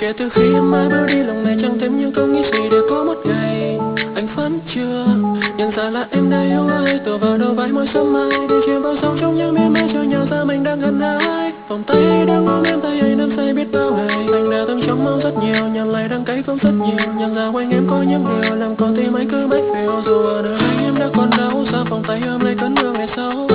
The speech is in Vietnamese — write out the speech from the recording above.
Kể từ khi em mãi bước đi lòng này chẳng thêm những câu nghĩ gì để có một ngày anh vẫn chưa nhận ra là em đã yêu ai. Tựa vào đầu vai mỗi sớm mai đi chìm vào sâu trong những miên man, chưa nhận ra mình đang gần ai. Vòng tay đang ôm em, tay ấy nắm say biết bao ngày. Anh đã từng trông mong rất nhiều, nhận lại đắng cay cũng rất nhiều. Nhận ra quanh em có những điều làm con tim anh cứ mách phiêu. Dù ở nơi anh em đã còn đau, sao vòng tay ôm lấy cơn mưa ngày sau.